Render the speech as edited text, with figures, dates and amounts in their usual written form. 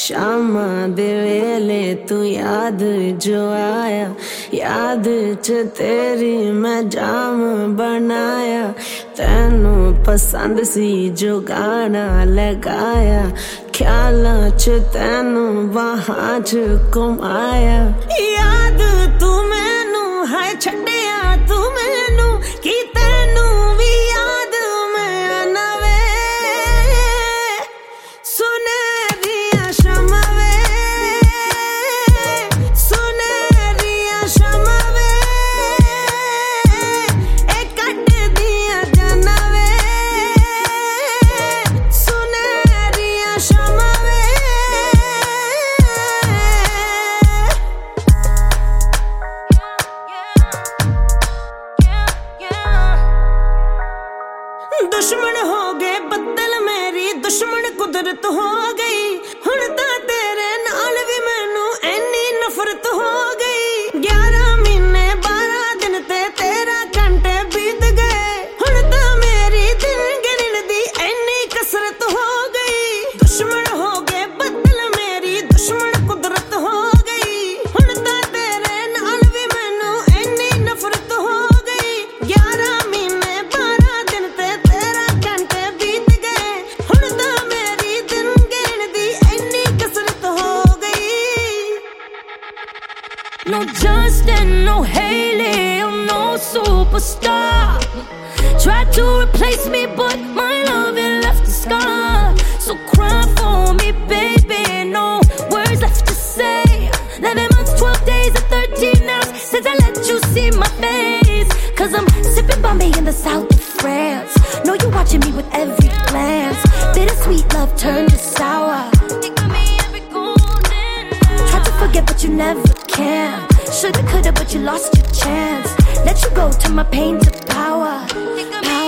शामा दे वेले तू याद जो आया, याद च तेरी मैं जाम बनाया। तैनू पसंद सी जो गाना लगाया, ख्यालां च तैनू बाहां च घुमाया। याद तू मैनू है छड्डिया तू मैनू की तैनू भी याद मैं ना वे। सुनहरिया शमा वे, सुनहरिया शमा वे, ए कट दिया जाना वे। सुनहरिया शमा वे, दुश्मन हो गए बदल मेरी दुश्मन कुदरत हो गई। हुण तां तेरे नाल भी मैनू ऐनी नफरत हो गई। 11 महीने 12 दिन ते 13 घंटे बीत गए। हुण तां मेरी दिन गिनन दी ऐनी कसरत हो गई। दुश्मन हो गए बदल मेरी दुश्मन कुदरत हो गई। हुण तां तेरे नाल भी मैनू ऐनी नफरत हो गई। 11 महीने 12 दिन ते 13 घंटे बीत गए। हुण तां मेरी दिन गिनन दी ऐनी कसरत हो गई। No Justin, no Hailey, I'm no superstar. Tried to replace me, but my love it left a scar. So cry for me, baby, no words left to say. 11 months, 12 days, and 13 hours since I let you see my face. 'Cause I'm sipping Bombay in the south of France. Know you watching me with every glance. Bittersweet love turned to sour. You got me every golden hour. Tried to forget, but you never can. Shoulda, coulda, but you lost your chance. Let you go, turn my pain to power.